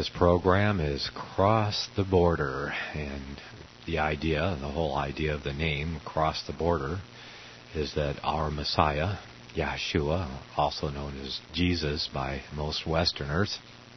this program is Cross the Border, and the whole idea of the name, Cross the Border, is that our Messiah, Yahshua, also known as Jesus by most Westerners,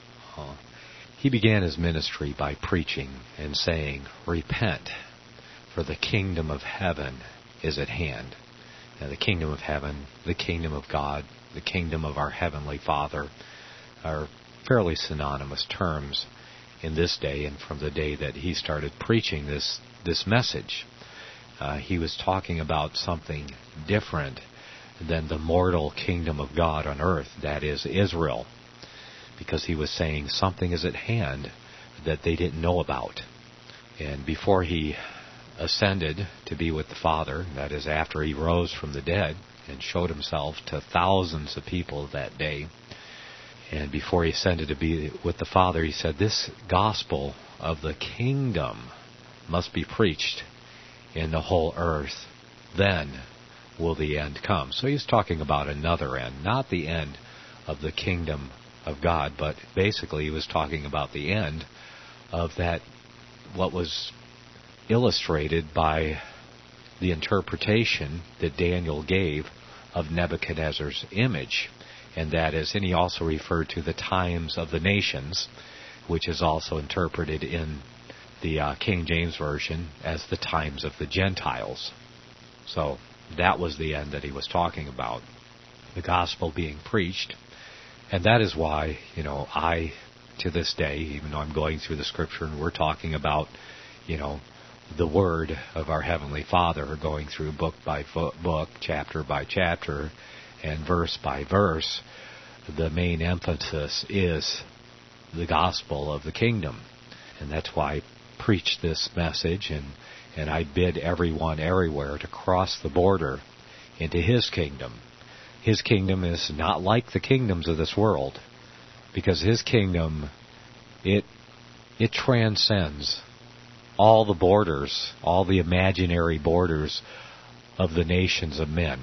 he began his ministry by preaching and saying, "Repent, for the kingdom of heaven is at hand." Now, the kingdom of heaven, the kingdom of God, the kingdom of our Heavenly Father are fairly synonymous terms in this day and from the day that he started preaching this message. He was talking about something different than the mortal kingdom of God on earth, that is Israel, because he was saying something is at hand that they didn't know about. And before he ascended to be with the Father, that is after he rose from the dead and showed himself to thousands of people that day, and before he ascended to be with the Father, he said, this gospel of the kingdom must be preached in the whole earth, then will the end come. So he's talking about another end, not the end of the kingdom of God, but basically he was talking about the end of that, what was illustrated by the interpretation that Daniel gave of Nebuchadnezzar's image. And that is, and he also referred to the times of the nations, which is also interpreted in the King James Version as the times of the Gentiles. So that was the end that he was talking about, the gospel being preached. And that is why, I, to this day, even though I'm going through the scripture and we're talking about, the word of our Heavenly Father, going through book by book, chapter by chapter, and verse by verse, the main emphasis is the gospel of the kingdom. And that's why I preach this message, and I bid everyone everywhere to cross the border into His kingdom. His kingdom is not like the kingdoms of this world, because His kingdom, it transcends all the borders, all the imaginary borders of the nations of men.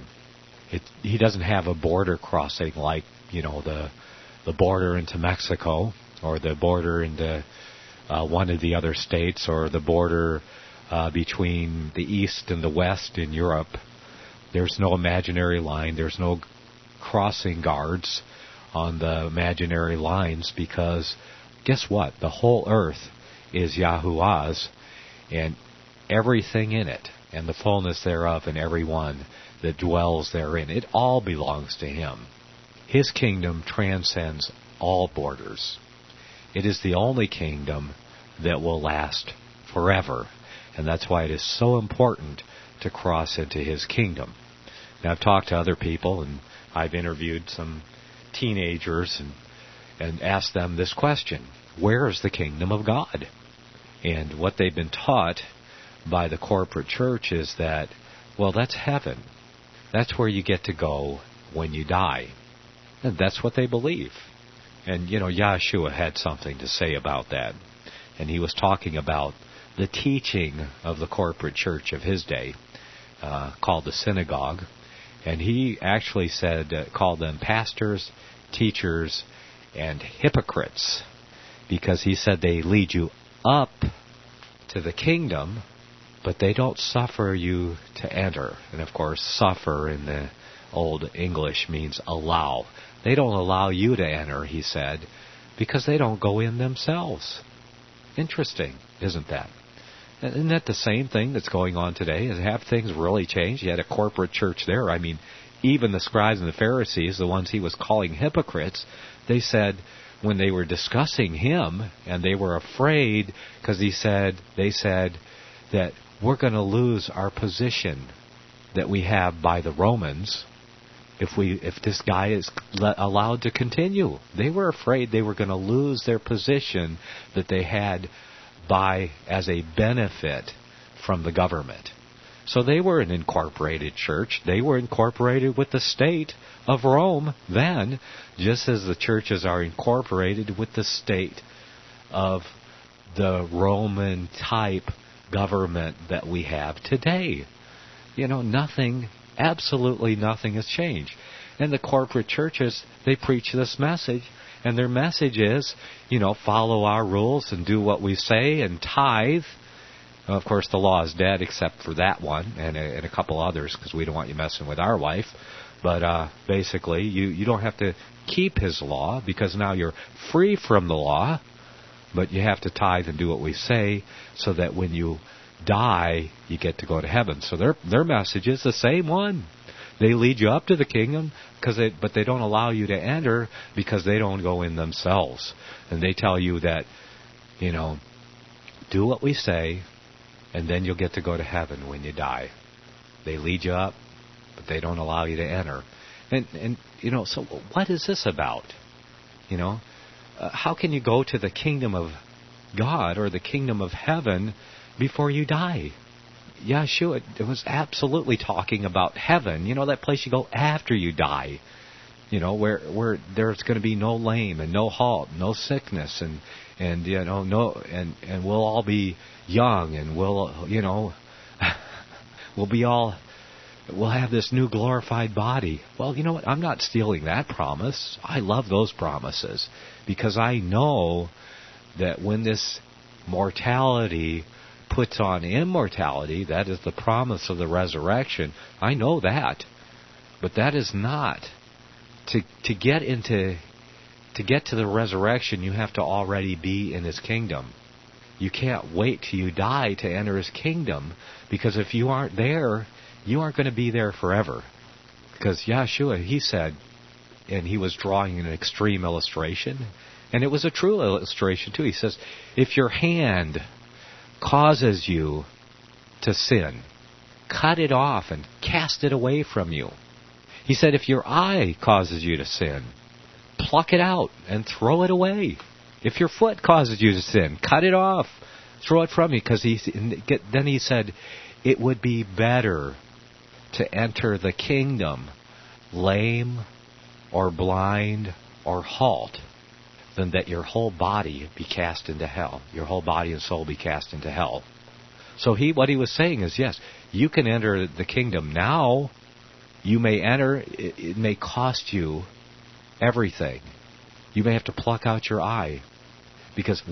He doesn't have a border crossing like, the border into Mexico, or the border into one of the other states, or the border between the East and the West in Europe. There's no imaginary line. There's no crossing guards on the imaginary lines, because guess what? The whole earth is Yahuwah's, and everything in it, and the fullness thereof, and everyone that dwells therein, it all belongs to Him. His kingdom transcends all borders. It is the only kingdom that will last forever, and that's why it is so important to cross into His kingdom. Now, I've talked to other people, and I've interviewed some teenagers and asked them this question: where is the kingdom of God? And what they've been taught by the corporate church is that, well, that's heaven. That's where you get to go when you die. And that's what they believe. And, Yahshua had something to say about that. And he was talking about the teaching of the corporate church of his day, called the synagogue. And he actually called them pastors, teachers, and hypocrites, because he said they lead you up to the kingdom, but they don't suffer you to enter. And of course, suffer in the Old English means allow. They don't allow you to enter, he said, because they don't go in themselves. Interesting, isn't that? Isn't that the same thing that's going on today? Have things really changed? You had a corporate church there. I mean, even the scribes and the Pharisees, the ones he was calling hypocrites, they said, when they were discussing him, and they were afraid because they said that we're going to lose our position that we have by the Romans if this guy is allowed to continue. They were afraid they were going to lose their position that they had as a benefit from the government. So they were an incorporated church. They were incorporated with the state of Rome then, just as the churches are incorporated with the state of the Roman type government that we have today. Absolutely nothing has changed. And the corporate churches, they preach this message, And their message is, follow our rules and do what we say and tithe. Of course, the law is dead except for that one and a couple others because we don't want you messing with our wife. But basically, you don't have to keep His law because now you're free from the law. But you have to tithe and do what we say so that when you die, you get to go to heaven. So their message is the same one. They lead you up to the kingdom, but they don't allow you to enter because they don't go in themselves. And they tell you that, do what we say, and then you'll get to go to heaven when you die. They lead you up, but they don't allow you to enter. And so what is this about? How can you go to the kingdom of God or the kingdom of heaven before you die? Yeshua was absolutely talking about heaven. That place you go after you die. Where there's going to be no lame and no halt, no sickness, and we'll all be young, and we'll have this new glorified body. Well, you know what? I'm not stealing that promise. I love those promises because I know that when this mortality puts on immortality, that is the promise of the resurrection. I know that. But that is not. To get to the resurrection, you have to already be in His kingdom. You can't wait till you die to enter His kingdom, because if you aren't there, you aren't going to be there forever. Because Yeshua, He said, and He was drawing an extreme illustration, and it was a true illustration too. He says, if your hand causes you to sin, cut it off and cast it away from you. He said, if your eye causes you to sin, pluck it out and throw it away. If your foot causes you to sin, cut it off, throw it from you. Because then He said, it would be better to enter the kingdom lame or blind or halt than that your whole body be cast into hell. Your whole body and soul be cast into hell. So what he was saying is, yes, you can enter the kingdom now. You may enter. It may cost you everything. You may have to pluck out your eye, because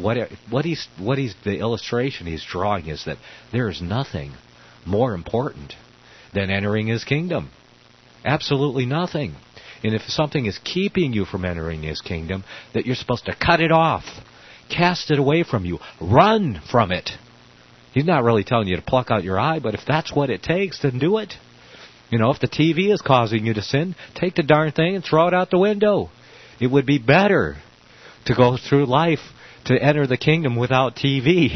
the illustration he's drawing is that there is nothing more important than entering His kingdom. Absolutely nothing. And if something is keeping you from entering His kingdom, that you're supposed to cut it off, cast it away from you, run from it. He's not really telling you to pluck out your eye, but if that's what it takes, then do it. If the TV is causing you to sin, take the darn thing and throw it out the window. It would be better to go through life to enter the kingdom without TV.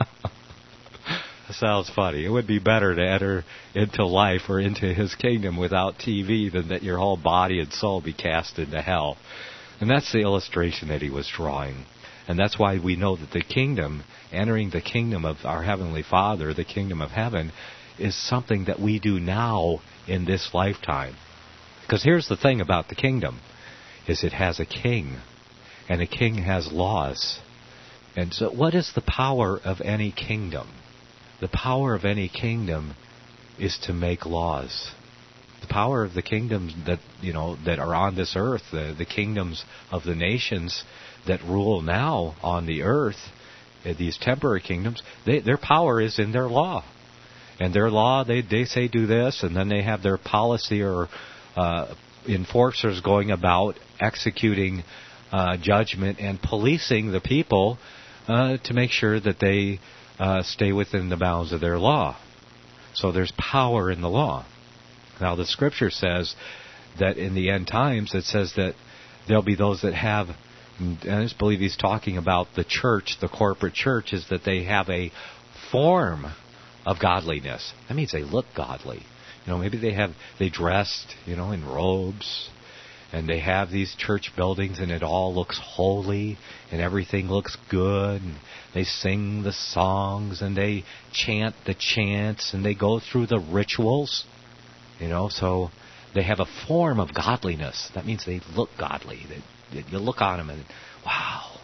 That sounds funny. It would be better to enter into life or into His kingdom without TV than that your whole body and soul be cast into hell. And that's the illustration that he was drawing. And that's why we know that the kingdom, entering the kingdom of our Heavenly Father, the kingdom of heaven, is something that we do now in this lifetime. Because here's the thing about the kingdom, is it has a king, and a king has laws. And so what is the power of any kingdom? The power of any kingdom is to make laws. The power of the kingdoms that are on this earth, the kingdoms of the nations that rule now on the earth, these temporary kingdoms, their power is in their law. And their law, they say do this, and then they have their policy or enforcers going about executing judgment and policing the people to make sure that they stay within the bounds of their law. So there's power in the law. Now the Scripture says that in the end times, it says that there'll be those that have, and I just believe he's talking about the church, the corporate church, is that they have a form of godliness. That means they look godly. Maybe they dressed, in robes, and they have these church buildings, and it all looks holy, and everything looks good, and they sing the songs, and they chant the chants, and they go through the rituals, so they have a form of godliness. That means they look godly. You look on them and, wow,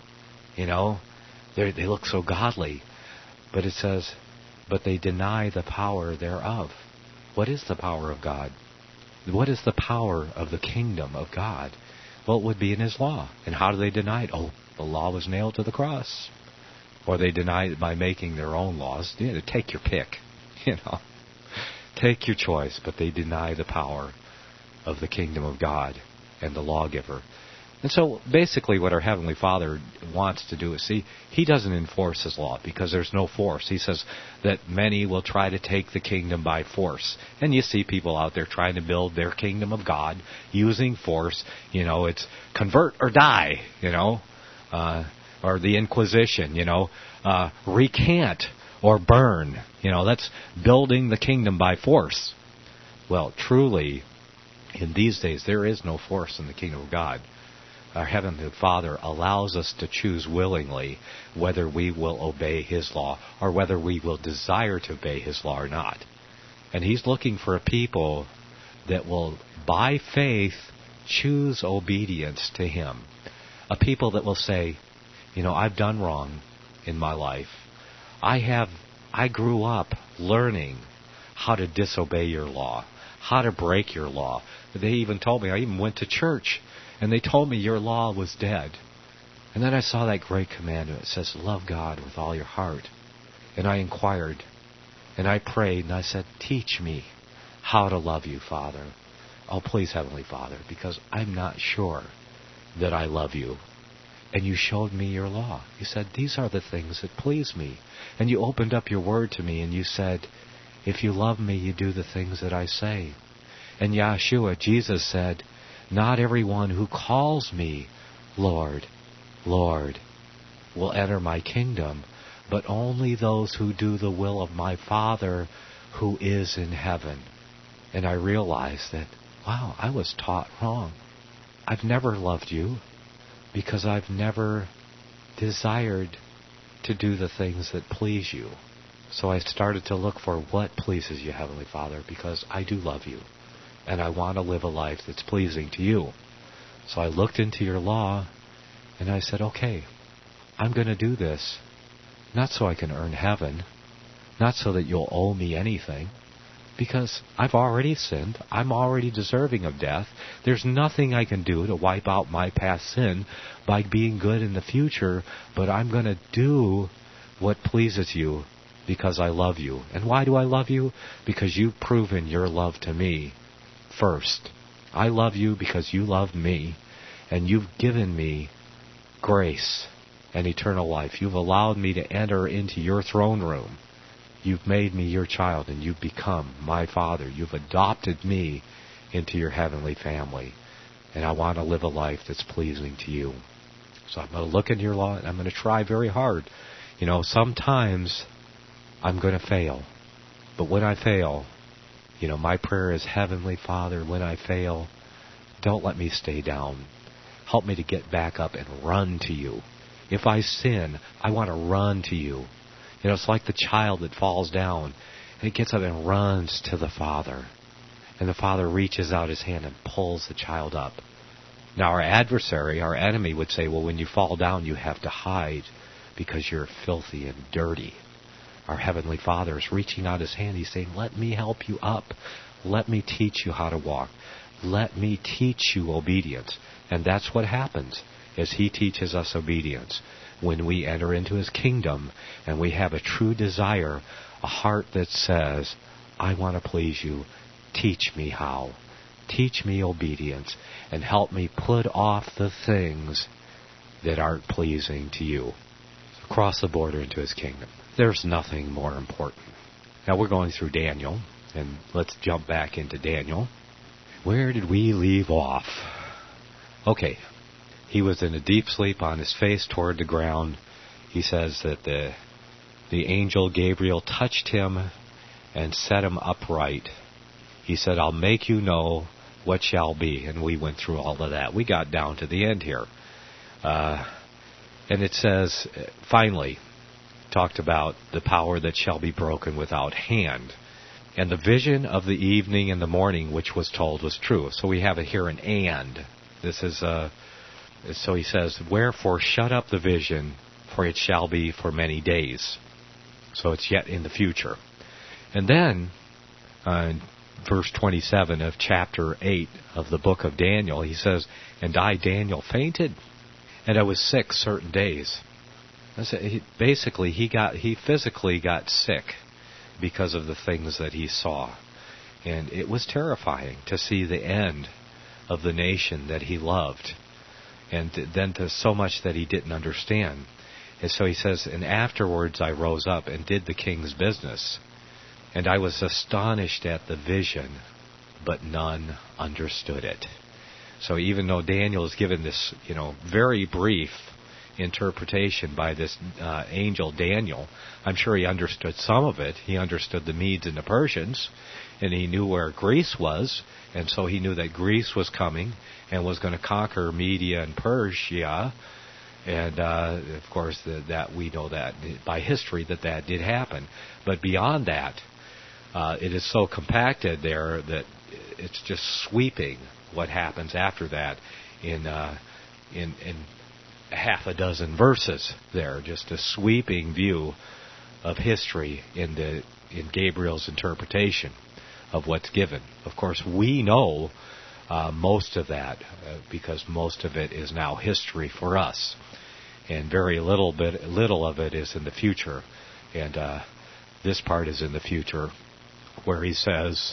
they look so godly. But it says, but they deny the power thereof. What is the power of God? What is the power of the kingdom of God? Well, it would be in his law. And how do they deny it? Oh, the law was nailed to the cross. Or they deny it by making their own laws. Take your pick. Take your choice. But they deny the power of the kingdom of God and the lawgiver. And so basically what our Heavenly Father wants to do is, see, He doesn't enforce His law because there's no force. He says that many will try to take the kingdom by force. And you see people out there trying to build their kingdom of God using force. It's convert or die, or the Inquisition, recant or burn. That's building the kingdom by force. Well, truly, in these days, there is no force in the kingdom of God. Our Heavenly Father allows us to choose willingly whether we will obey His law or whether we will desire to obey His law or not. And He's looking for a people that will, by faith, choose obedience to Him. A people that will say, I've done wrong in my life. I grew up learning how to disobey your law, how to break your law. They even told me, I even went to church, and they told me your law was dead. And then I saw that great commandment. It says, love God with all your heart. And I inquired, and I prayed, and I said, teach me how to love you, Father. Oh, please, Heavenly Father, because I'm not sure that I love you. And you showed me your law. You said, these are the things that please me. And you opened up your word to me, and you said, if you love me, you do the things that I say. And Yeshua, Jesus said, not everyone who calls me Lord, Lord, will enter my kingdom, but only those who do the will of my Father who is in heaven. And I realized that, wow, I was taught wrong. I've never loved you because I've never desired to do the things that please you. So I started to look for what pleases you, Heavenly Father, because I do love you. And I want to live a life that's pleasing to you. So I looked into your law, and I said, okay, I'm going to do this, not so I can earn heaven, not so that you'll owe me anything, because I've already sinned. I'm already deserving of death. There's nothing I can do to wipe out my past sin by being good in the future, but I'm going to do what pleases you because I love you. And why do I love you? Because you've proven your love to me first. I love you because you loved me, and you've given me grace and eternal life. You've allowed me to enter into your throne room. You've made me your child, and you've become my Father. You've adopted me into your heavenly family, and I want to live a life that's pleasing to you. So I'm going to look into your law, and I'm going to try very hard. Sometimes I'm going to fail, but when I fail, my prayer is, Heavenly Father, when I fail, don't let me stay down. Help me to get back up and run to you. If I sin, I want to run to you. It's like the child that falls down, and he gets up and runs to the Father. And the Father reaches out His hand and pulls the child up. Now our adversary, our enemy, would say, well, when you fall down, you have to hide because you're filthy and dirty. Our Heavenly Father is reaching out His hand. He's saying, let me help you up. Let me teach you how to walk. Let me teach you obedience. And that's what happens, is He teaches us obedience. When we enter into His kingdom and we have a true desire, a heart that says, I want to please you, teach me how. Teach me obedience and help me put off the things that aren't pleasing to you. Cross the border into His kingdom. There's nothing more important. Now we're going through Daniel, and let's jump back into Daniel. Where did we leave off? Okay, he was in a deep sleep on his face toward the ground. He says that the angel Gabriel touched him and set him upright. He said, I'll make you know what shall be. And we went through all of that. We got down to the end here. And it says, finally, talked about the power that shall be broken without hand. And the vision of the evening and the morning which was told was true. So we have it here an and. This is so he says, wherefore shut up the vision, for it shall be for many days. So it's yet in the future. And then verse 27 of chapter 8 of the book of Daniel, he says, "And I, Daniel, fainted, and I was sick certain days." Basically, he physically got sick because of the things that he saw. And it was terrifying to see the end of the nation that he loved, and then to so much that he didn't understand. And so he says, "And afterwards I rose up and did the king's business. And I was astonished at the vision, but none understood it." So even though Daniel is given this, very brief interpretation by this angel Daniel, I'm sure he understood some of it. He understood the Medes and the Persians, and he knew where Greece was, and so he knew that Greece was coming and was going to conquer Media and Persia. And of course, that we know that by history that did happen. But beyond that, it is so compacted there that it's just sweeping what happens after that in half a dozen verses there, just a sweeping view of history in Gabriel's interpretation of what's given. Of course, we know most of that because most of it is now history for us, and very little of it is in the future. And this part is in the future, where he says,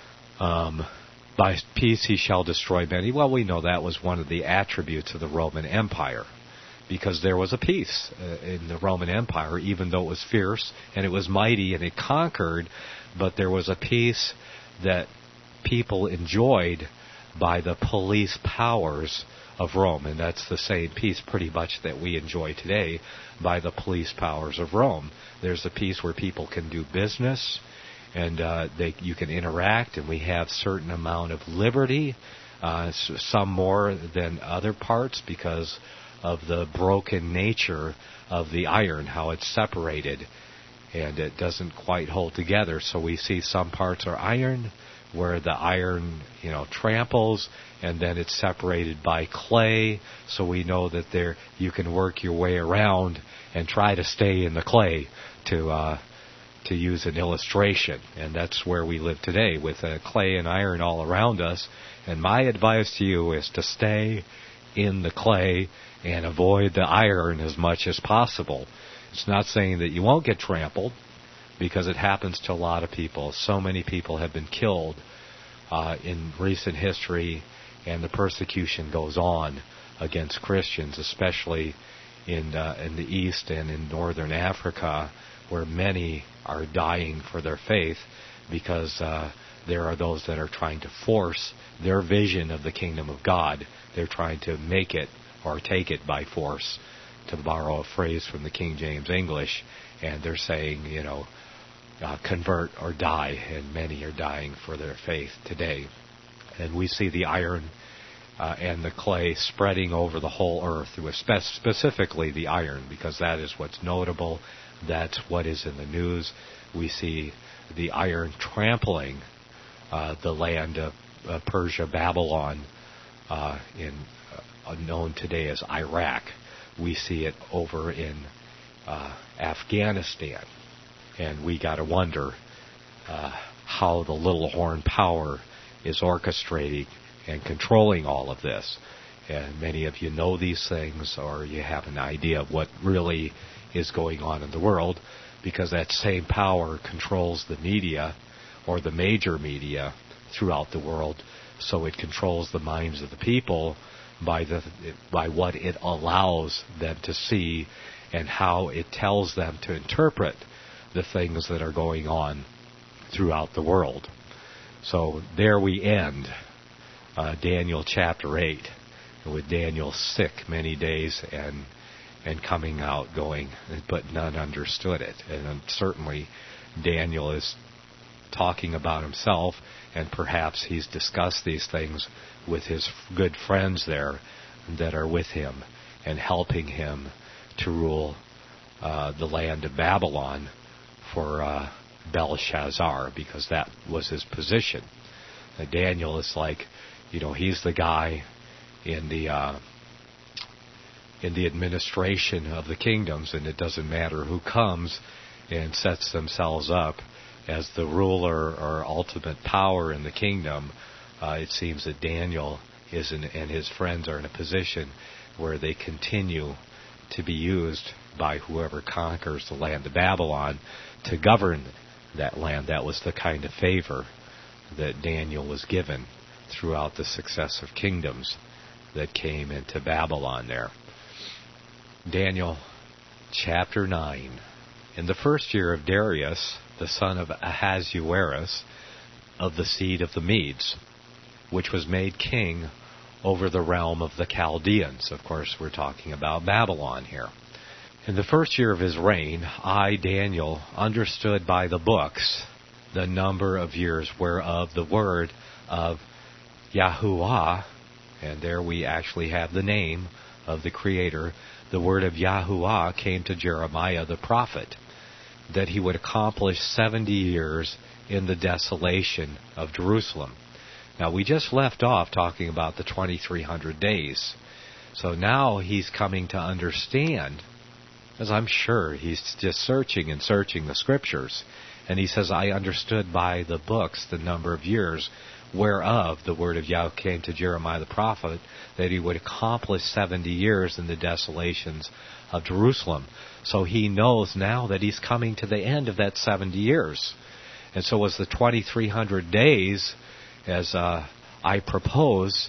"By peace he shall destroy many." Well, we know that was one of the attributes of the Roman Empire, because there was a peace in the Roman Empire, even though it was fierce and it was mighty and it conquered, but there was a peace that people enjoyed by the police powers of Rome. And that's the same peace pretty much that we enjoy today by the police powers of Rome. There's a peace where people can do business, and you can interact, and we have certain amount of liberty, some more than other parts because of the broken nature of the iron, how it's separated, and it doesn't quite hold together. So we see some parts are iron, where the iron, tramples, and then it's separated by clay. So we know that there you can work your way around and try to stay in the clay, to use an illustration. And that's where we live today, with clay and iron all around us. And my advice to you is to stay in the clay and avoid the iron as much as possible. It's not saying that you won't get trampled, because it happens to a lot of people. So many people have been killed in recent history, and the persecution goes on against Christians, especially in the East and in Northern Africa, where many are dying for their faith, because there are those that are trying to force their vision of the kingdom of God. They're trying to make it or take it by force, to borrow a phrase from the King James English, and they're saying, convert or die, and many are dying for their faith today. And we see the iron and the clay spreading over the whole earth, with specifically the iron, because that is what's notable. That's what is in the news. We see the iron trampling the land of Persia, Babylon, known today as Iraq. We see it over in Afghanistan. And we got to wonder how the little horn power is orchestrating and controlling all of this. And many of you know these things, or you have an idea of what really is going on in the world, because that same power controls the media, or the major media, throughout the world. So it controls the minds of the people by what it allows them to see, and how it tells them to interpret the things that are going on throughout the world. So there we end Daniel chapter 8, with Daniel sick many days and coming out going, but none understood it. And certainly Daniel is talking about himself, and perhaps he's discussed these things with his good friends there that are with him and helping him to rule the land of Babylon for Belshazzar, because that was his position. Daniel is like, he's the guy in the administration of the kingdoms, and it doesn't matter who comes and sets themselves up as the ruler or ultimate power in the kingdom, it seems that Daniel and his friends are in a position where they continue to be used by whoever conquers the land of Babylon to govern that land. That was the kind of favor that Daniel was given throughout the successive kingdoms that came into Babylon there. Daniel chapter 9. In the first year of Darius, the son of Ahasuerus, of the seed of the Medes, which was made king over the realm of the Chaldeans. Of course, we're talking about Babylon here. In the first year of his reign, I, Daniel, understood by the books the number of years whereof the word of Yahuwah, and there we actually have the name of the Creator, the word of Yahuwah came to Jeremiah the prophet, that he would accomplish 70 years in the desolation of Jerusalem. Now, we just left off talking about the 2,300 days. So now he's coming to understand, as I'm sure he's just searching the Scriptures. And he says, I understood by the books the number of years whereof the word of Yahweh came to Jeremiah the prophet, that he would accomplish 70 years in the desolations of Jerusalem. So he knows now that he's coming to the end of that 70 years. And so as the 2,300 days, as I propose,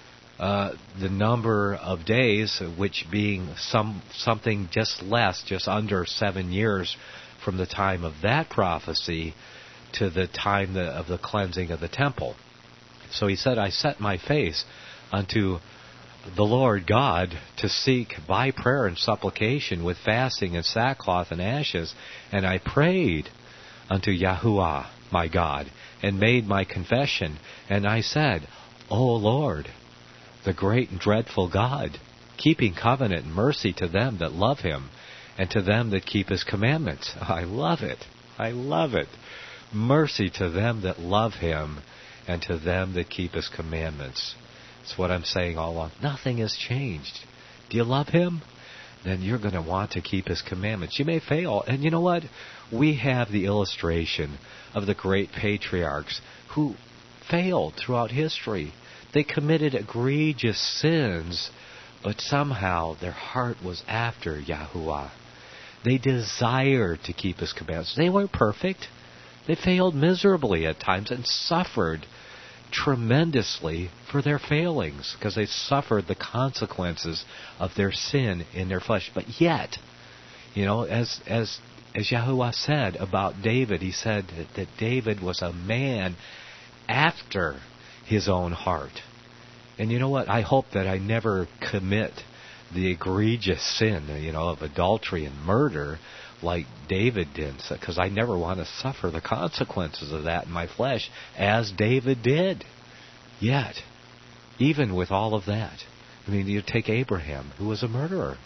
the number of days, which being something just less, just under 7 years from the time of that prophecy to the time of the cleansing of the temple. So he said, I set my face unto the Lord God to seek by prayer and supplication with fasting and sackcloth and ashes, and I prayed unto Yahuwah my God, and made my confession, and I said, O Lord, the great and dreadful God, keeping covenant and mercy to them that love him, and to them that keep his commandments. I love it. I love it. Mercy to them that love him, and to them that keep his commandments. It's what I'm saying all along. Nothing has changed. Do you love him? Then you're going to want to keep his commandments. You may fail. And you know what? We have the illustration of the great patriarchs who failed throughout history. They committed egregious sins, but somehow their heart was after Yahuwah. They desired to keep his commandments. They weren't perfect. They failed miserably at times and suffered tremendously for their failings, because they suffered the consequences of their sin in their flesh. But yet, as Yahuwah said about David, he said that David was a man after his own heart. And you know what? I hope that I never commit the egregious sin, of adultery and murder like David did, because I never want to suffer the consequences of that in my flesh, as David did. Yet, even with all of that, you take Abraham, who was a murderer,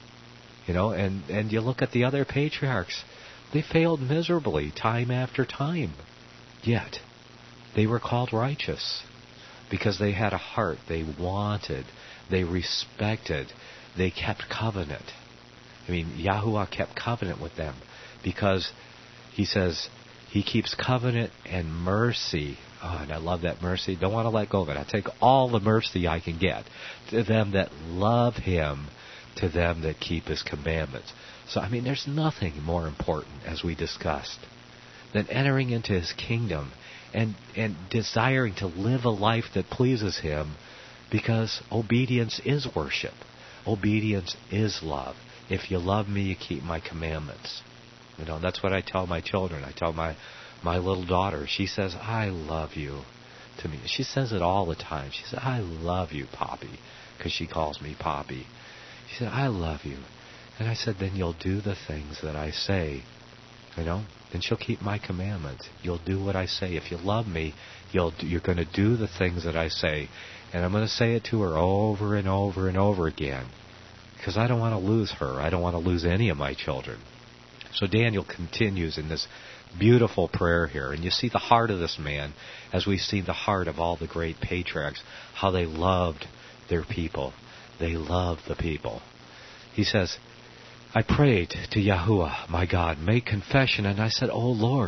and you look at the other patriarchs, they failed miserably time after time. Yet, they were called righteous, because they had a heart they wanted, they respected, they kept covenant. Yahuwah kept covenant with them, because he says he keeps covenant and mercy. Oh, and I love that mercy. Don't want to let go of it. I take all the mercy I can get to them that love him, to them that keep his commandments. So, there's nothing more important, as we discussed, than entering into his kingdom and desiring to live a life that pleases him, because obedience is worship. Obedience is love. If you love me, you keep my commandments. That's what I tell my children. I tell my little daughter. She says, I love you to me. She says it all the time. She says, I love you, Poppy, because she calls me Poppy. She said, I love you. And I said, then you'll do the things that I say. Then she'll keep my commandments. You'll do what I say. If you love me, you're going to do the things that I say. And I'm going to say it to her over and over and over again, because I don't want to lose her. I don't want to lose any of my children. So Daniel continues in this beautiful prayer here. And you see the heart of this man, as we've seen the heart of all the great patriarchs, how they loved their people. They loved the people. He says, I prayed to Yahuwah, my God, made confession, and I said, O Lord,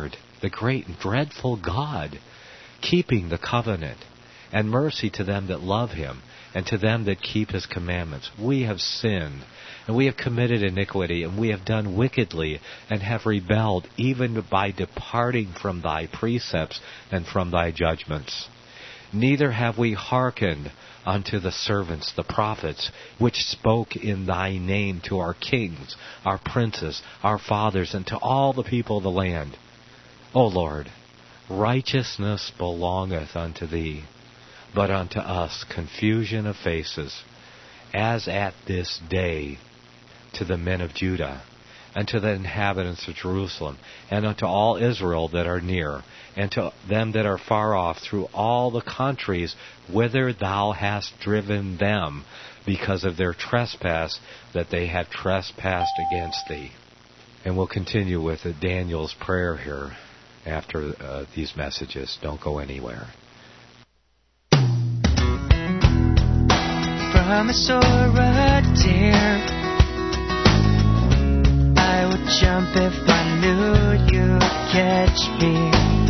the great and dreadful God, keeping the covenant, and mercy to them that love him, and to them that keep his commandments. We have sinned, and we have committed iniquity, and we have done wickedly, and have rebelled, even by departing from thy precepts and from thy judgments. Neither have we hearkened unto the servants, the prophets, which spoke in thy name to our kings, our princes, our fathers, and to all the people of the land. O Lord, righteousness belongeth unto thee, but unto us confusion of faces, as at this day to the men of Judah, and to the inhabitants of Jerusalem, and unto all Israel that are near, and to them that are far off, through all the countries whither thou hast driven them, because of their trespass that they have trespassed against thee. And we'll continue with Daniel's prayer here after these messages. Don't go anywhere. From a Sora deer, I would jump if I knew you'd catch me.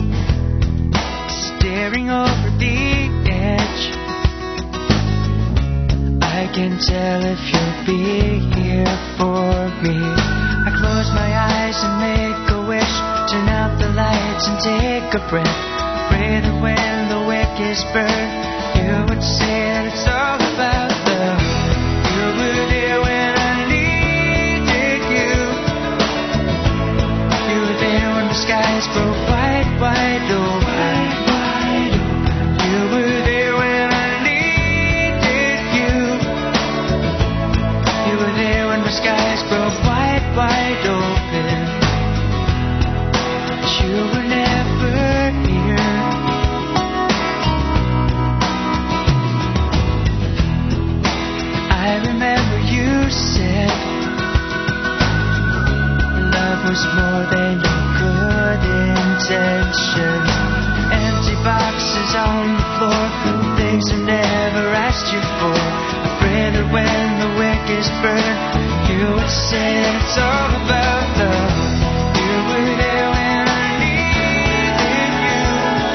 Staring over the edge, I can tell if you'll be here for me. I close my eyes and make a wish, turn out the lights and take a breath. Pray that when the wick is burned, you would say that it's all about love. You were there when I needed you. You were there when the skies broke wide, wide open. You were there when I needed you. You were there when the skies broke wide, wide open. But you were never here. I remember you said love was more than your good intentions. Empty boxes on the floor, things I never asked you for. I pray that when the wick is burned, you would say that it's all about love. You were there when I needed you.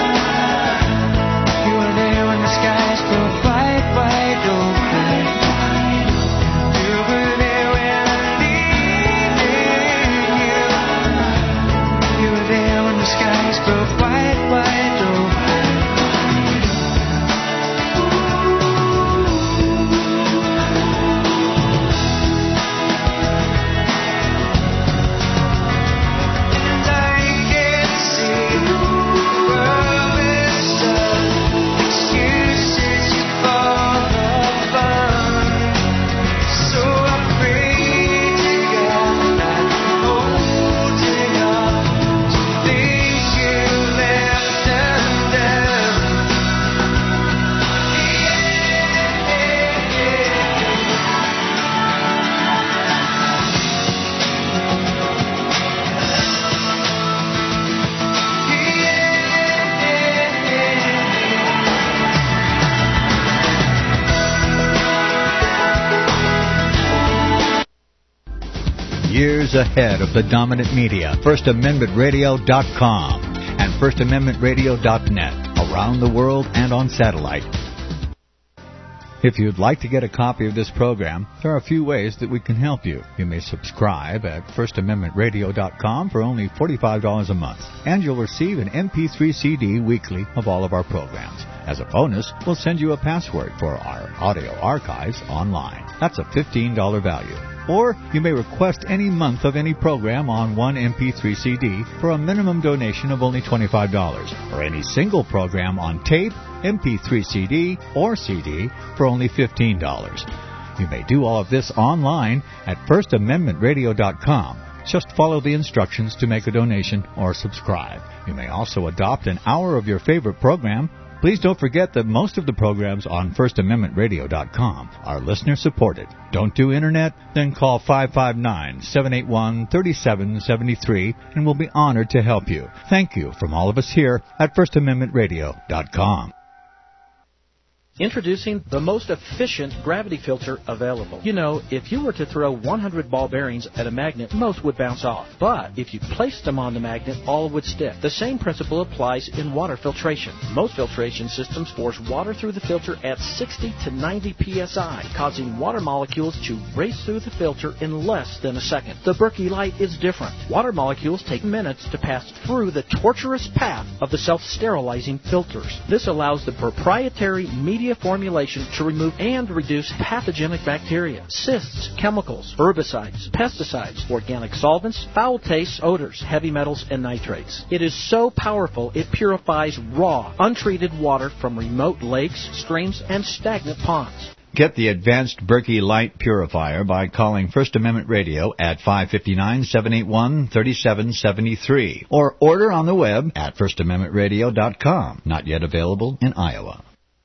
You were there when the skies broke wide, wide open. You were there when I needed you. You were there when the skies broke wide, wide open. And I can see from this stuff, excuses you fall apart. So I pray to God, I'm holding on to things you left undone. Years ahead of the dominant media, FirstAmendmentRadio.com and FirstAmendmentRadio.net, around the world and on satellite. If you'd like to get a copy of this program, there are a few ways that we can help you. You may subscribe at FirstAmendmentRadio.com for only $45 a month, and you'll receive an MP3 CD weekly of all of our programs. As a bonus, we'll send you a password for our audio archives online. That's a $15 value. Or you may request any month of any program on one MP3 CD for a minimum donation of only $25, or any single program on tape, MP3 CD, or CD for only $15. You may do all of this online at FirstAmendmentRadio.com. Just follow the instructions to make a donation or subscribe. You may also adopt an hour of your favorite program. Please don't forget that most of the programs on FirstAmendmentRadio.com are listener-supported. Don't do Internet? Then call 559-781-3773 and we'll be honored to help you. Thank you from all of us here at FirstAmendmentRadio.com. Introducing the most efficient gravity filter available. You know, if you were to throw 100 ball bearings at a magnet, most would bounce off. But if you placed them on the magnet, all would stick. The same principle applies in water filtration. Most filtration systems force water through the filter at 60 to 90 psi, causing water molecules to race through the filter in less than a second. The Berkey Light is different. Water molecules take minutes to pass through the torturous path of the self-sterilizing filters. This allows the proprietary media formulation to remove and reduce pathogenic bacteria, cysts, chemicals, herbicides, pesticides, organic solvents, foul tastes, odors, heavy metals, and nitrates. It is so powerful it purifies raw, untreated water from remote lakes, streams, and stagnant ponds. Get the advanced Berkey Light Purifier by calling First Amendment Radio at 559-781-3773 or order on the web at firstamendmentradio.com. Not yet available in Iowa.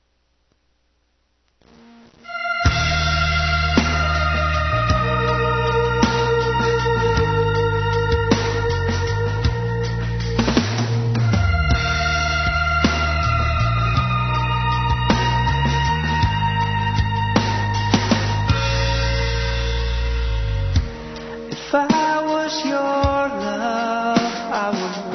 If I was your love, I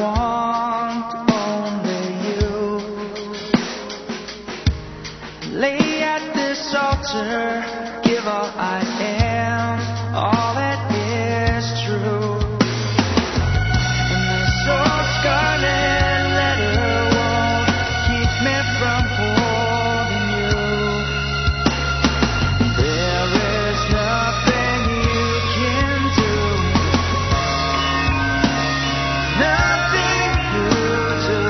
would want only you. Lay at this altar, give all I am, all that is true. And this old scarlet letter won't keep me from holding you. There is nothing you can do, nothing you do,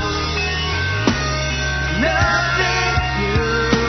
nothing you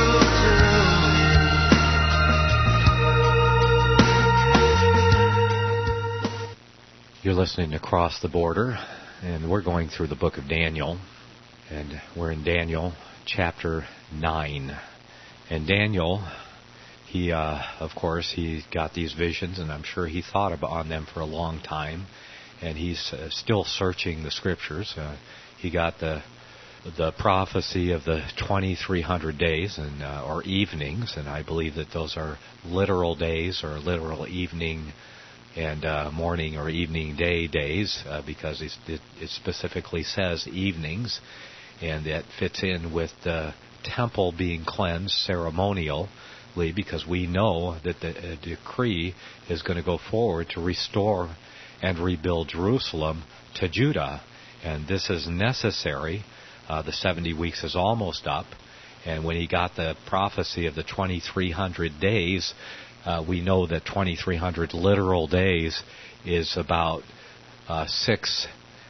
do. You're listening to Cross the Border, and we're going through the book of Daniel, and we're in Daniel chapter 9. And Daniel, he, of course, he got these visions, and I'm sure he thought on them for a long time, and he's still searching the scriptures. He got the prophecy of the 2300 days and or evenings, and I believe that those are literal days or literal evening and morning or evening days, because it specifically says evenings, and that fits in with the temple being cleansed ceremonially, because we know that the decree is going to go forward to restore and rebuild Jerusalem to Judah, and this is necessary. The 70 weeks is almost up, and when he got the prophecy of the 2300 days, we know that 2300 literal days is about 6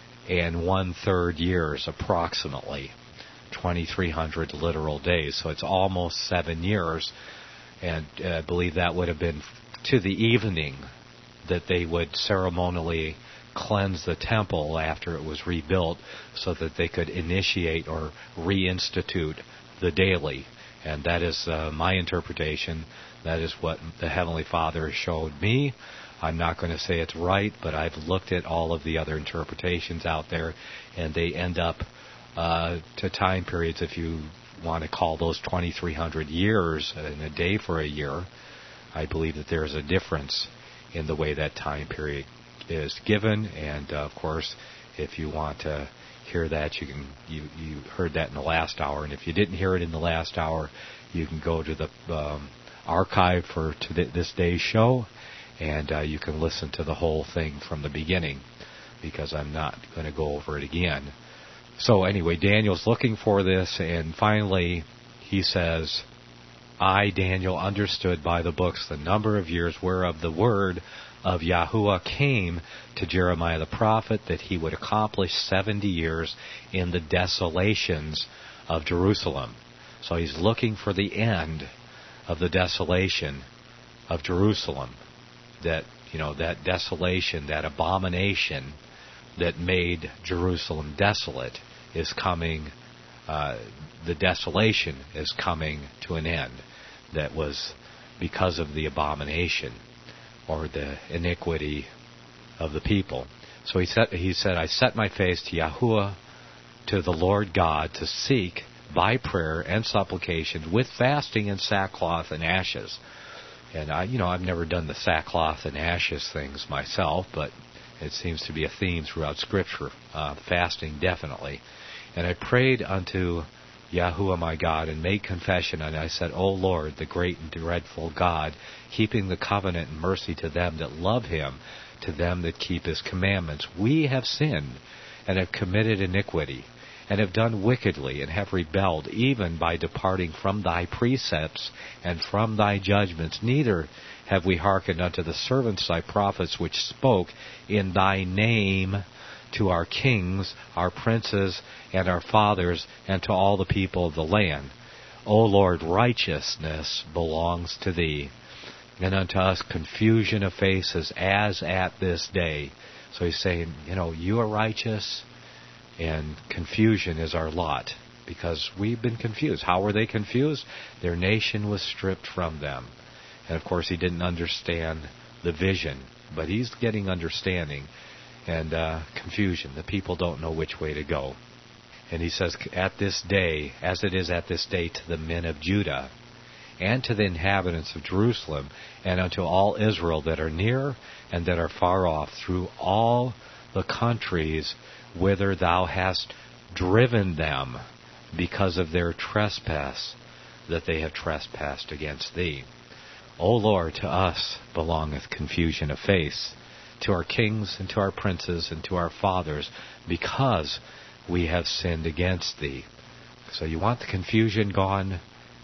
1/3 years approximately. 2300 literal days, so it's almost 7 years, and I believe that would have been to the evening that they would ceremonially cleanse the temple after it was rebuilt, so that they could initiate or reinstitute the daily. And that is my interpretation. That is what the Heavenly Father showed me. I'm not going to say it's right, but I've looked at all of the other interpretations out there, and they end up to time periods, if you want to call those 2300 years in a day for a year. I believe that there's a difference in the way that time period is given, and of course, if you want to hear that, you heard that in the last hour, and if you didn't hear it in the last hour, you can go to the archive for this day's show, and you can listen to the whole thing from the beginning, because I'm not going to go over it again. So anyway, Daniel's looking for this, and finally he says, I, Daniel, understood by the books the number of years whereof the word of Yahuwah came to Jeremiah the prophet, that he would accomplish 70 years in the desolations of Jerusalem. So he's looking for the end of the desolation of Jerusalem. That, that desolation, that abomination that made Jerusalem desolate is coming, the desolation is coming to an end. That was because of the abomination or the iniquity of the people. So he said, I set my face to Yahuwah, to the Lord God, to seek by prayer and supplication with fasting and sackcloth and ashes. And I've never done the sackcloth and ashes things myself, but it seems to be a theme throughout Scripture. Fasting, definitely. And I prayed unto Yahuwah my God, and made confession, and I said, O Lord, the great and dreadful God, keeping the covenant and mercy to them that love him, to them that keep his commandments. We have sinned, and have committed iniquity, and have done wickedly, and have rebelled, even by departing from thy precepts, and from thy judgments. Neither have we hearkened unto the servants thy prophets, which spoke in thy name to our kings, our princes, and our fathers, and to all the people of the land. O Lord, righteousness belongs to thee, and unto us confusion of faces as at this day. So he's saying, you are righteous, and confusion is our lot, because we've been confused. How were they confused? Their nation was stripped from them. And of course he didn't understand the vision, but he's getting understanding. And confusion. The people don't know which way to go. And he says, at this day, as it is at this day, to the men of Judah, and to the inhabitants of Jerusalem, and unto all Israel that are near and that are far off, through all the countries whither thou hast driven them, because of their trespass, that they have trespassed against thee. O Lord, to us belongeth confusion of face, to our kings and to our princes and to our fathers, because we have sinned against thee. So you want the confusion gone?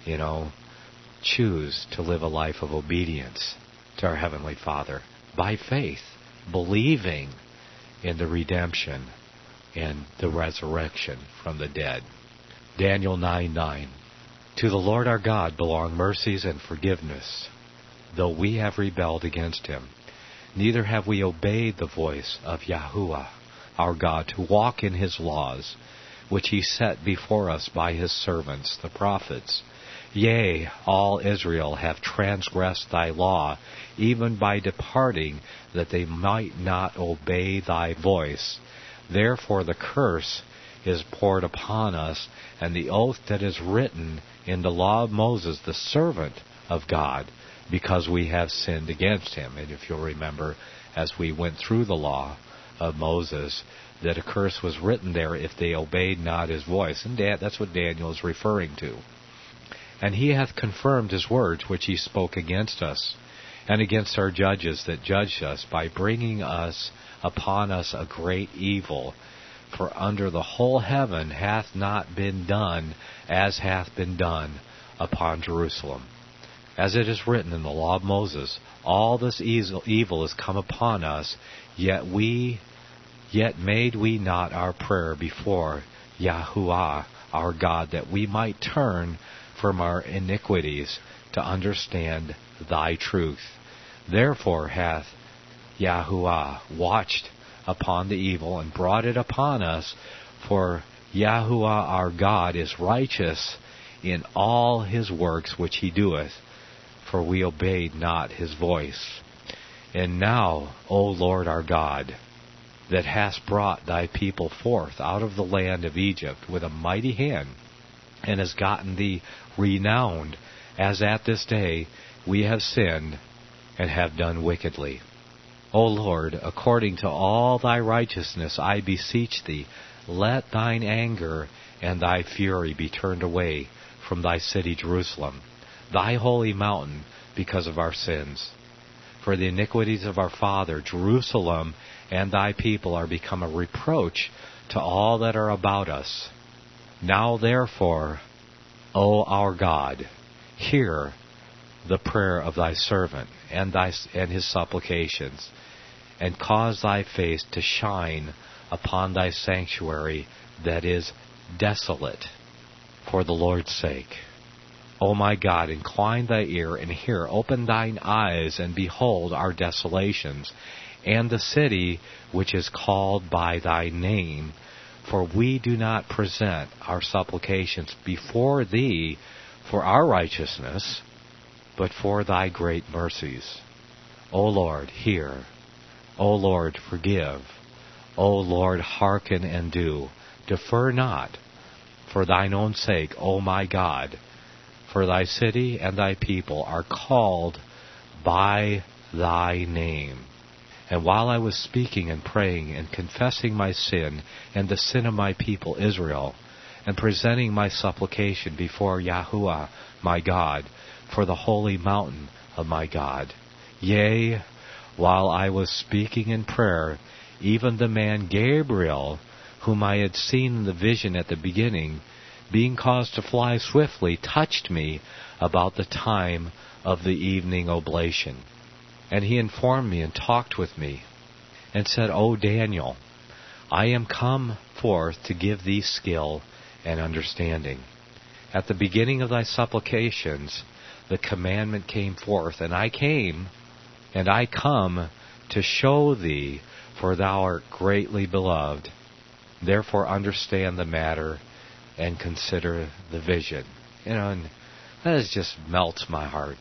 Choose to live a life of obedience to our Heavenly Father by faith, believing in the redemption and the resurrection from the dead. Daniel 9:9. To the Lord our God belong mercies and forgiveness, though we have rebelled against him. Neither have we obeyed the voice of Yahuwah, our God, to walk in his laws, which he set before us by his servants, the prophets. Yea, all Israel have transgressed thy law, even by departing, that they might not obey thy voice. Therefore the curse is poured upon us, and the oath that is written in the law of Moses, the servant of God, because we have sinned against him. And if you'll remember, as we went through the law of Moses, that a curse was written there if they obeyed not his voice. And that's what Daniel is referring to. And he hath confirmed his words which he spoke against us, and against our judges that judged us, by bringing upon us a great evil. For under the whole heaven hath not been done as hath been done upon Jerusalem. As it is written in the law of Moses, all this evil is come upon us, yet made we not our prayer before Yahuwah our God, that we might turn from our iniquities to understand thy truth. Therefore hath Yahuwah watched upon the evil and brought it upon us, for Yahuwah our God is righteous in all his works which he doeth, for we obeyed not his voice. And now, O Lord our God, that hast brought thy people forth out of the land of Egypt with a mighty hand, and hast gotten thee renowned, as at this day we have sinned and have done wickedly. O Lord, according to all thy righteousness, I beseech thee, let thine anger and thy fury be turned away from thy city Jerusalem, thy holy mountain, because of our sins. For the iniquities of our father Jerusalem and thy people are become a reproach to all that are about us. Now therefore, O our God, hear the prayer of thy servant and his supplications, and cause thy face to shine upon thy sanctuary that is desolate, for the Lord's sake. O my God, incline thy ear and hear, open thine eyes and behold our desolations, and the city which is called by thy name. For we do not present our supplications before thee for our righteousness, but for thy great mercies. O Lord, hear. O Lord, forgive. O Lord, hearken and do. Defer not. for thine own sake, O my God, for thy city and thy people are called by thy name. And while I was speaking and praying and confessing my sin and the sin of my people Israel, and presenting my supplication before Yahuwah my God, for the holy mountain of my God, yea, while I was speaking in prayer, even the man Gabriel, whom I had seen in the vision at the beginning, being caused to fly swiftly, touched me about the time of the evening oblation. And he informed me and talked with me, and said, O Daniel, I am come forth to give thee skill and understanding. At the beginning of thy supplications, the commandment came forth, and I came, and I come to show thee, for thou art greatly beloved. Therefore understand the matter and consider the vision. And that just melts my heart,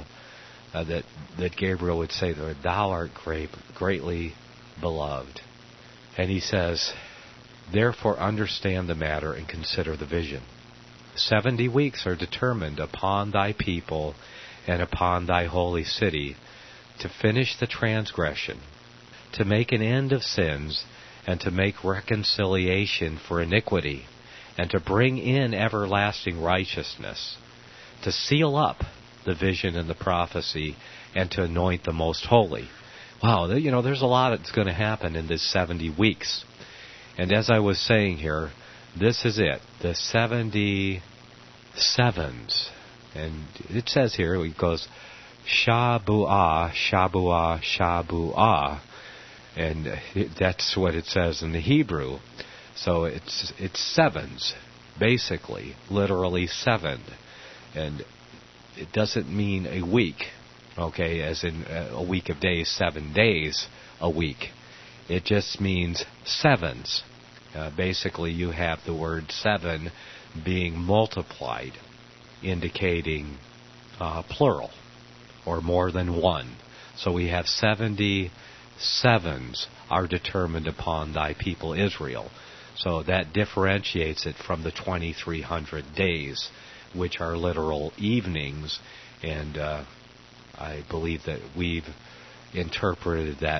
that Gabriel would say that thou art greatly beloved. And he says, therefore understand the matter and consider the vision. 70 weeks are determined upon thy people and upon thy holy city to finish the transgression, to make an end of sins, and to make reconciliation for iniquity, and to bring in everlasting righteousness, to seal up the vision and the prophecy, and to anoint the most holy. Wow, there's a lot that's going to happen in this 70 weeks. And as I was saying here, this is it, the 70 sevens. And it says here, it goes, Shabuah, Shabuah, Shabuah. And that's what it says in the Hebrew. So it's sevens, basically, literally seven. And it doesn't mean a week, okay, as in a week of days, 7 days a week. It just means sevens. Basically, you have the word seven being multiplied, indicating plural, or more than one. So we have 70 sevens are determined upon thy people Israel. So that differentiates it from the 2300 days, which are literal evenings, and I believe that we've interpreted that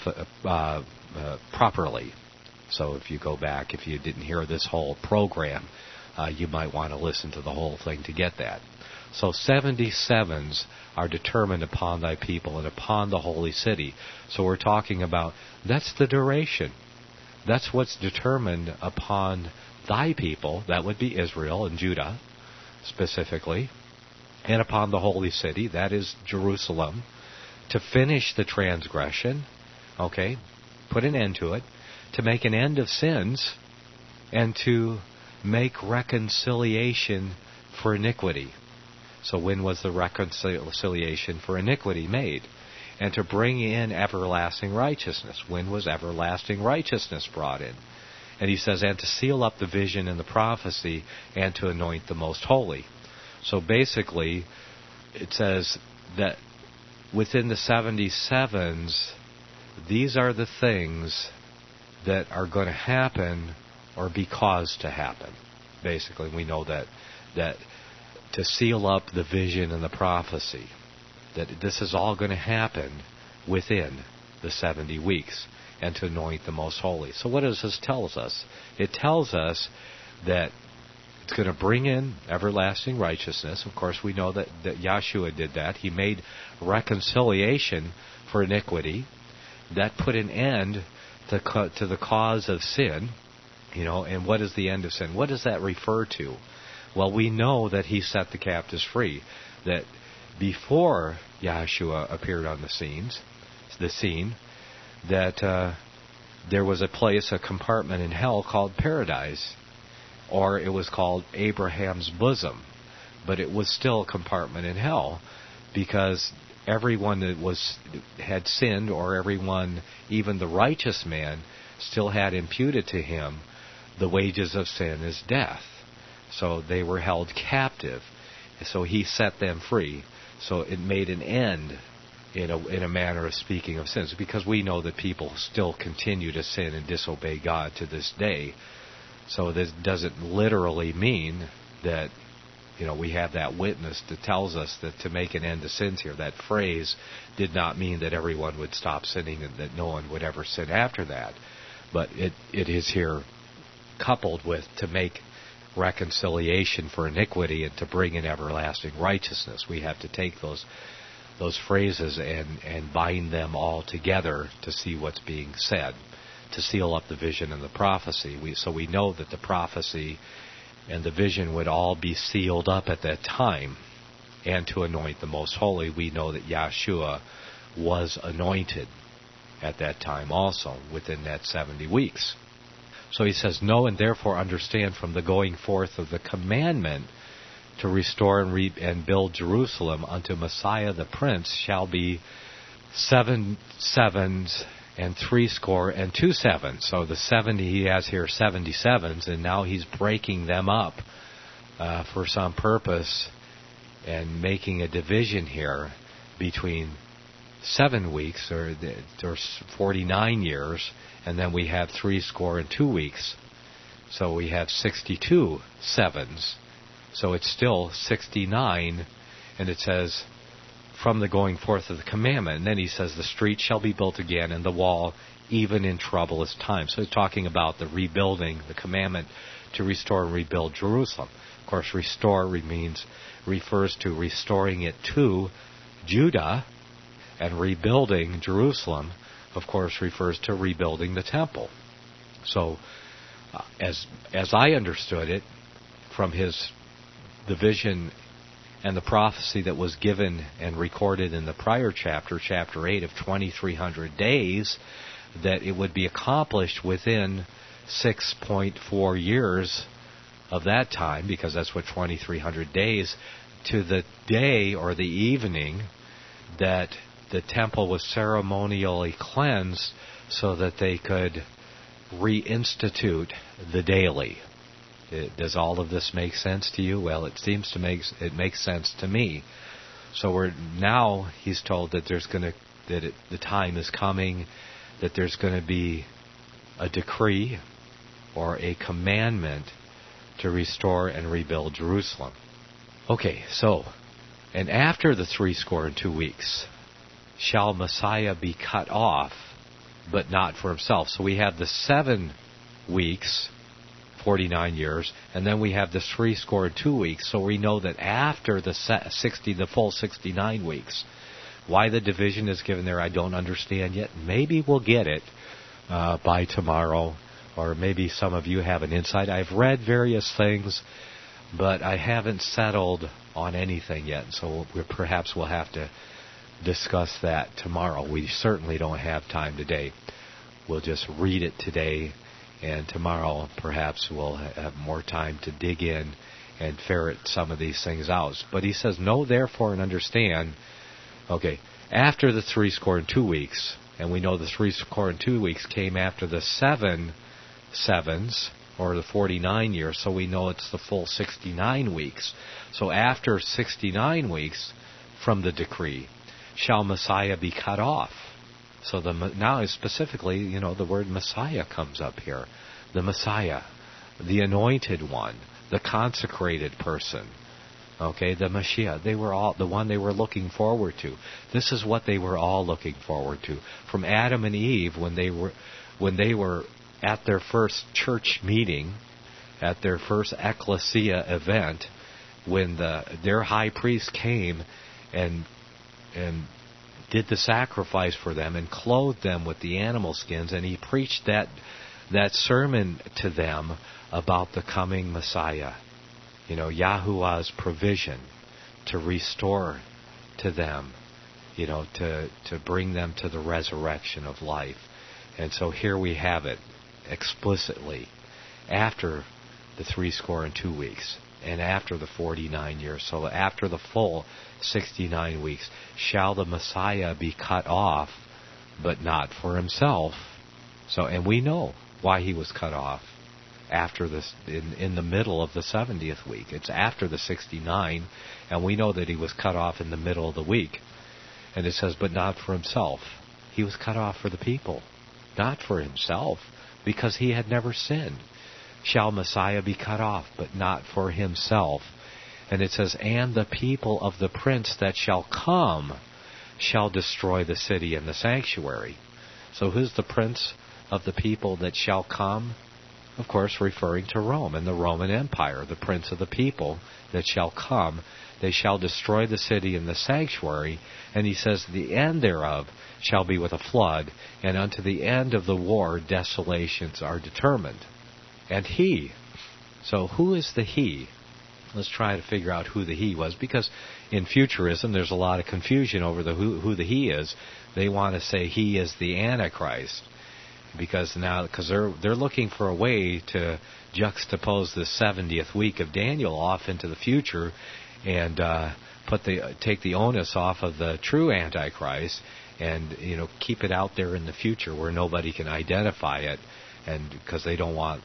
properly. So if you go back, if you didn't hear this whole program, you might want to listen to the whole thing to get that. So 77s are determined upon thy people and upon the holy city. So we're talking about, that's the duration. That's what's determined upon thy people, that would be Israel and Judah specifically, and upon the holy city, that is Jerusalem, to finish the transgression, okay, put an end to it, to make an end of sins, and to make reconciliation for iniquity. So when was the reconciliation for iniquity made? And to bring in everlasting righteousness. When was everlasting righteousness brought in? And he says, and to seal up the vision and the prophecy, and to anoint the most holy. So basically, it says that within the 77s, these are the things that are going to happen or be caused to happen. Basically, we know that to seal up the vision and the prophecy, that this is all going to happen within the 70 weeks, and to anoint the most holy. So what does this tell us? It tells us that it's going to bring in everlasting righteousness. Of course, we know that Yahshua did that. He made reconciliation for iniquity. That put an end to the cause of sin. And what is the end of sin? What does that refer to? Well, we know that he set the captives free. That before Yahshua appeared on the scene, that there was a place, a compartment in hell called paradise, or it was called Abraham's bosom. But it was still a compartment in hell, because everyone that had sinned, or everyone, even the righteous man, still had imputed to him the wages of sin is death. So they were held captive. So he set them free. So it made an end, in a manner of speaking, of sins, because we know that people still continue to sin and disobey God to this day. So this doesn't literally mean that, we have that witness that tells us that to make an end to sins here. That phrase did not mean that everyone would stop sinning and that no one would ever sin after that. But it is here coupled with to make reconciliation for iniquity and to bring in everlasting righteousness. We have to take those phrases and bind them all together to see what's being said, to seal up the vision and the prophecy. So we know that the prophecy and the vision would all be sealed up at that time. And to anoint the Most Holy, we know that Yahshua was anointed at that time also, within that 70 weeks. So he says, know and therefore understand from the going forth of the commandment to restore and build Jerusalem unto Messiah the Prince shall be 7 sevens and 62 sevens. So the 70, he has here 77s, and now he's breaking them up for some purpose and making a division here between 7 weeks or 49 years, and then we have 62 weeks. So we have 62 sevens. So it's still 69, and it says, from the going forth of the commandment. And then he says, the street shall be built again, and the wall, even in troublous times. So he's talking about the rebuilding, the commandment to restore and rebuild Jerusalem. Of course, restore refers to restoring it to Judah, and rebuilding Jerusalem, of course, refers to rebuilding the temple. So, as I understood it, from the vision and the prophecy that was given and recorded in the prior chapter 8 of 2,300 days, that it would be accomplished within 6.4 years of that time, because that's what 2,300 days, to the day or the evening that the temple was ceremonially cleansed so that they could reinstitute the daily. Does all of this make sense to you? Well, it seems to make sense to me. So now he's told that the time is coming, that there's going to be a decree or a commandment to restore and rebuild Jerusalem. Okay, so, and after the 62 weeks, shall Messiah be cut off, but not for himself. So we have the 7 weeks, 49 years, and then we have the 62 weeks. So we know that after the full 69 weeks, why the division is given there, I don't understand yet. Maybe we'll get it by tomorrow, or maybe some of you have an insight. I've read various things, but I haven't settled on anything yet. So perhaps we'll have to discuss that tomorrow. We certainly don't have time today. We'll just read it today, and tomorrow perhaps we'll have more time to dig in and ferret some of these things out. But he says, know therefore and understand, okay, after the 62 weeks, and we know the 62 weeks came after the 7 sevens, or the 49 years, so we know it's the full 69 weeks. So after 69 weeks from the decree, shall Messiah be cut off? So now specifically, the word Messiah comes up here. The Messiah, the anointed one, the consecrated person. Okay, the Mashiach. They were all the one they were looking forward to. This is what they were all looking forward to. From Adam and Eve, when they were at their first church meeting, at their first ecclesia event, when their high priest came and did the sacrifice for them and clothed them with the animal skins, and he preached that sermon to them about the coming Messiah. Yahuwah's provision to restore to them, to bring them to the resurrection of life. And so here we have it explicitly after the 62 weeks and after the 49 years. So after the full 69 weeks, shall the Messiah be cut off, but not for himself. So, and we know why he was cut off after this, in the middle of the 70th week. It's after the 69, and we know that he was cut off in the middle of the week. And it says, but not for himself. He was cut off for the people, not for himself, because he had never sinned. shall Messiah be cut off, but not for himself. And it says, and the people of the prince that shall come shall destroy the city and the sanctuary. So who's the prince of the people that shall come? Of course, referring to Rome and the Roman Empire, the prince of the people that shall come. They shall destroy the city and the sanctuary. And he says, the end thereof shall be with a flood, and unto the end of the war desolations are determined. And he. So who is the he? Let's try to figure out who the he was, because in futurism there's a lot of confusion over who the he is. They want to say he is the Antichrist, because they're looking for a way to juxtapose the 70th week of Daniel off into the future and take the onus off of the true Antichrist and keep it out there in the future where nobody can identify it, and because they don't want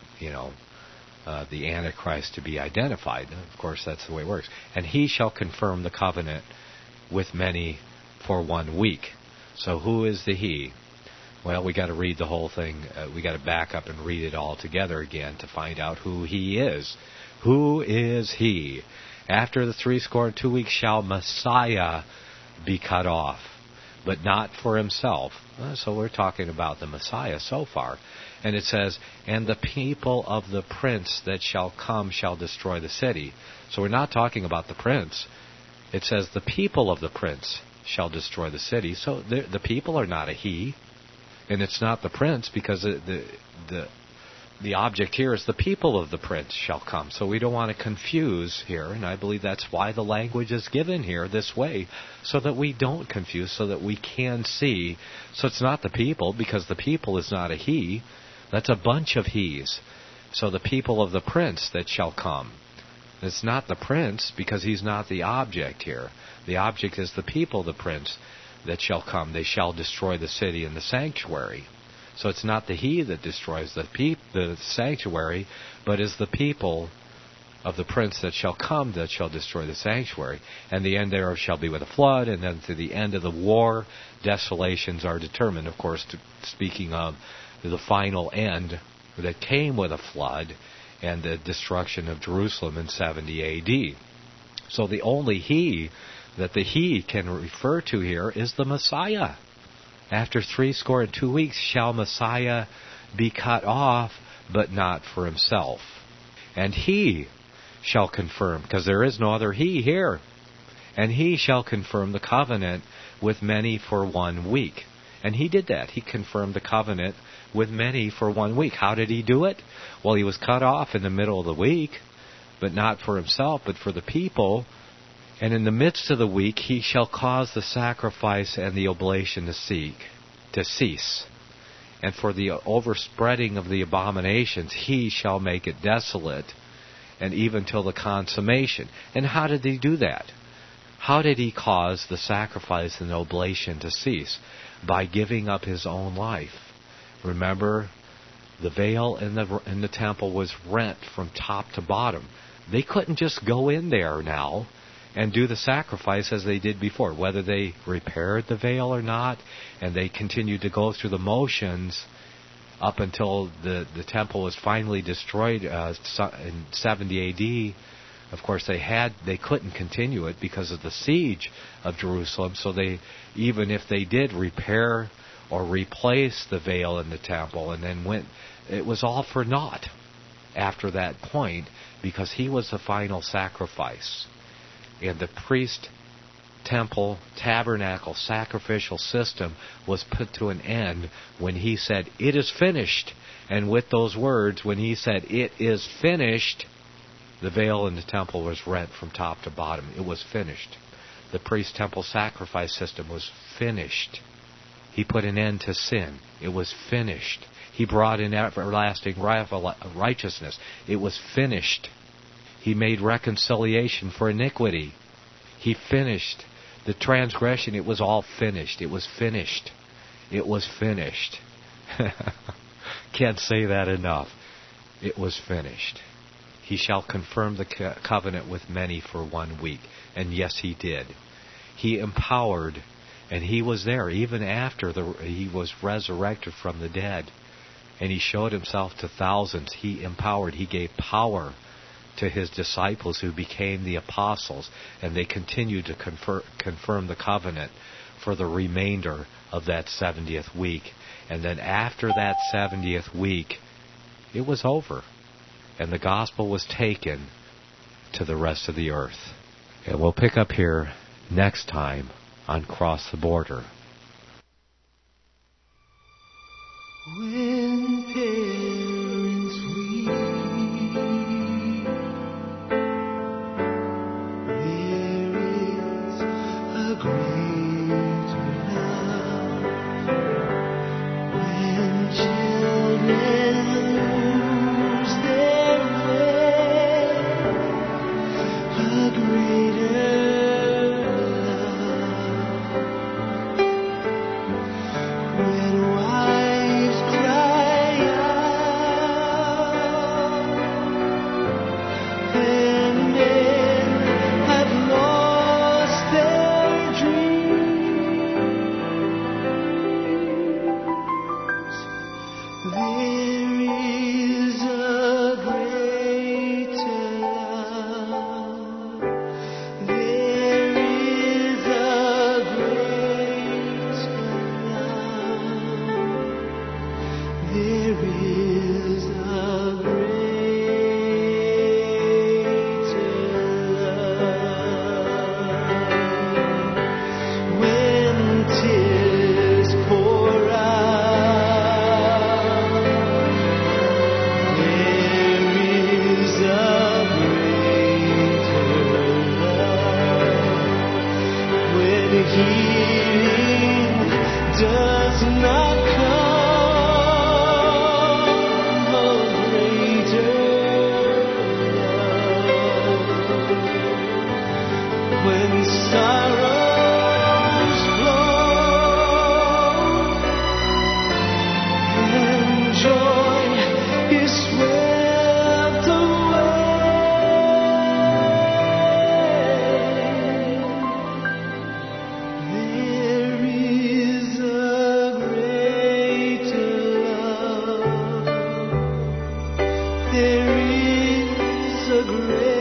the Antichrist to be identified. Of course, that's the way it works. And he shall confirm the covenant with many for 1 week. So who is the he? Well, we got to read the whole thing. We got to back up and read it all together again to find out who he is. Who is he? After the 62 weeks shall Messiah be cut off, but not for himself. So we're talking about the Messiah so far. And it says, and the people of the prince that shall come shall destroy the city. So we're not talking about the prince. It says the people of the prince shall destroy the city. So the people are not a he. And it's not the prince, because the object here is the people of the prince shall come. So we don't want to confuse here, and I believe that's why the language is given here this way, so that we don't confuse, so that we can see. So it's not the people, because the people is not a he. That's a bunch of he's. So the people of the prince that shall come. It's not the prince, because he's not the object here. The object is the people of the prince that shall come. They shall destroy the city and the sanctuary. So it's not the he that destroys the sanctuary, but is the people of the prince that shall come that shall destroy the sanctuary. And the end thereof shall be with a flood, and then to the end of the war, desolations are determined. Of course, speaking of the final end that came with a flood and the destruction of Jerusalem in 70 A.D. So the only he that the he can refer to here is the Messiah. After 62 weeks shall Messiah be cut off, but not for himself. And he shall confirm, because there is no other he here. And he shall confirm the covenant with many for 1 week. And he did that. He confirmed the covenant with many for 1 week. How did he do it? Well, he was cut off in the middle of the week, but not for himself, but for the people. And in the midst of the week he shall cause the sacrifice and the oblation to cease. And for the overspreading of the abominations he shall make it desolate, and even till the consummation. And how did he do that? How did he cause the sacrifice and the oblation to cease? By giving up his own life. Remember, the veil in the temple was rent from top to bottom. They couldn't just go in there now and do the sacrifice as they did before, whether they repaired the veil or not, and they continued to go through the motions up until the temple was finally destroyed in 70 A.D. Of course, they couldn't continue it because of the siege of Jerusalem. So even if they did repair or replace the veil in the temple, and then it was all for naught after that point, because he was the final sacrifice. And the priest, temple, tabernacle, sacrificial system was put to an end when he said, "It is finished." And with those words, when he said, "It is finished," the veil in the temple was rent from top to bottom. It was finished. The priest temple sacrifice system was finished. He put an end to sin. It was finished. He brought in everlasting righteousness. It was finished. He made reconciliation for iniquity. He finished the transgression. It was all finished. It was finished. It was finished. Can't say that enough. It was finished. He shall confirm the covenant with many for 1 week. And yes, he did. He empowered, and he was there even after he was resurrected from the dead. and he showed himself to thousands. He empowered, he gave power to his disciples who became the apostles, and they continued to confirm the covenant for the remainder of that 70th week. And then after that 70th week, it was over, and the gospel was taken to the rest of the earth. And we'll pick up here next time on Cross the Border. When parents weep, there is a greater love. When children lose their way, a greater love. When wives cry out, and men have lost their dreams, there is a greater love. There is a greater love. There is a greater love. When tears pour out, there is a greater love. When healing does not come, a greater love. When sorrows flow and joy is swept away, there is a greater love. There is a greater